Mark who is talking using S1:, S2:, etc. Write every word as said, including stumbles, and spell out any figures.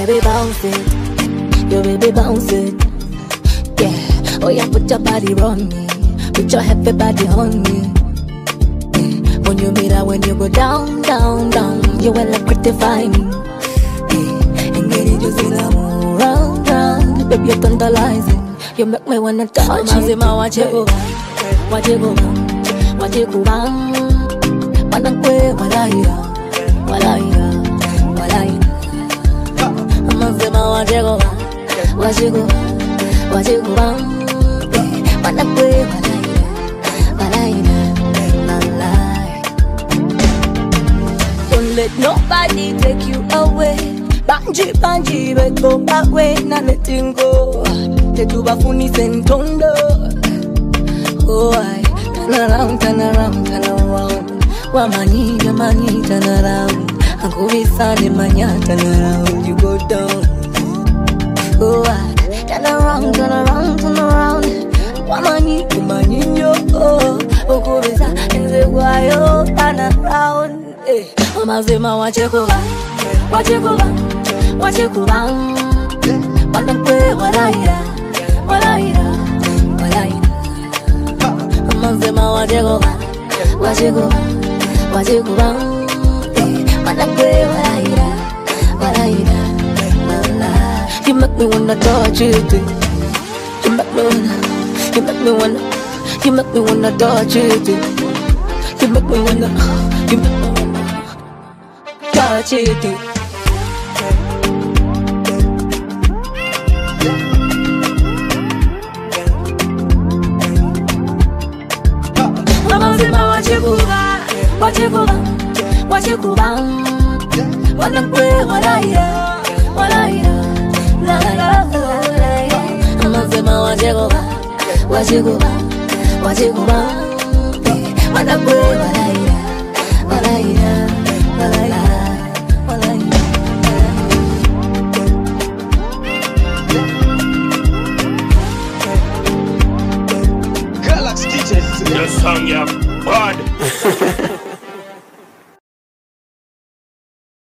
S1: baby bounce it, yo baby bounce it. Yeah, oh yeah, put your body on me, put your heavy body on me. Yeah. When you meet her, when you go down, down, down, you will like critify me. Yeah. And get it, you see the move round, round, baby you're tantalizing. You make me wanna touch it. Watch it go bang, watch it go bang, watch it go bang. Manang kwe walaya, walaya, walaya. Mazema watch it go bang, watch it go bang, watch it go bang. Manang kwe walaya, walaya, walaya. Don't let nobody take you away. Banji, banji, but go back way, not letting go. To bafuni sentondo. Oh I turn around, turn around, turn around. Wamani, wamani, turn around. Anko visane manya, turn around. You go down. Oh I turn around, turn around, turn around. Wamani, wamani yo. Oh, anko visa enze guayo, turn around. Eh, mama zema wachekuba, wachekuba, wachekuba. Manang kwe walaya. Walaira, walaira. Mazema wajekuba, wajekuba, wajekuba. Manang kwe walaira, walaira, walaira. You make me wanna touch it. You make me wanna, you make me wanna, you make me wanna touch it. You make me wanna, you make me wanna touch it. Wachekuba, wachekuba, wachekuba. Manang kwe walaya, walaya, walaya, walaya. Mazema wachekuba, wachekuba, wachekuba. Manang kwe walaya, walaya, walaya, walaya.
S2: Galaxy D J.
S3: Your song, yeah, bad.